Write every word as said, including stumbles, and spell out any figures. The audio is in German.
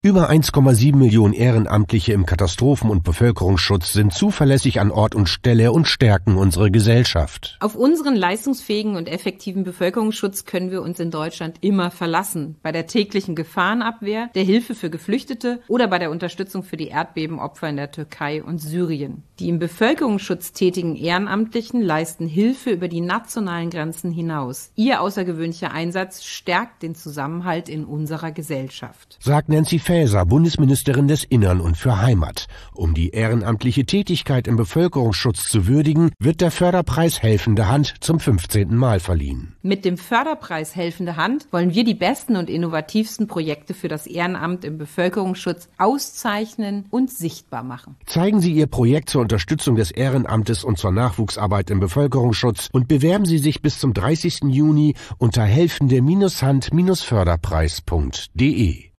Über eins Komma sieben Millionen Ehrenamtliche im Katastrophen- und Bevölkerungsschutz sind zuverlässig an Ort und Stelle und stärken unsere Gesellschaft. Auf unseren leistungsfähigen und effektiven Bevölkerungsschutz können wir uns in Deutschland immer verlassen. Bei der täglichen Gefahrenabwehr, der Hilfe für Geflüchtete oder bei der Unterstützung für die Erdbebenopfer in der Türkei und Syrien. Die im Bevölkerungsschutz tätigen Ehrenamtlichen leisten Hilfe über die nationalen Grenzen hinaus. Ihr außergewöhnlicher Einsatz stärkt den Zusammenhalt in unserer Gesellschaft. Sagt Nancy Faeser, Bundesministerin des Innern und für Heimat. Um die ehrenamtliche Tätigkeit im Bevölkerungsschutz zu würdigen, wird der Förderpreis Helfende Hand zum fünfzehnten Mal verliehen. Mit dem Förderpreis Helfende Hand wollen wir die besten und innovativsten Projekte für das Ehrenamt im Bevölkerungsschutz auszeichnen und sichtbar machen. Zeigen Sie Ihr Projekt zur Unterstützung des Ehrenamtes und zur Nachwuchsarbeit im Bevölkerungsschutz und bewerben Sie sich bis zum dreißigsten Juni unter helfende Hand Förderpreis punkt de.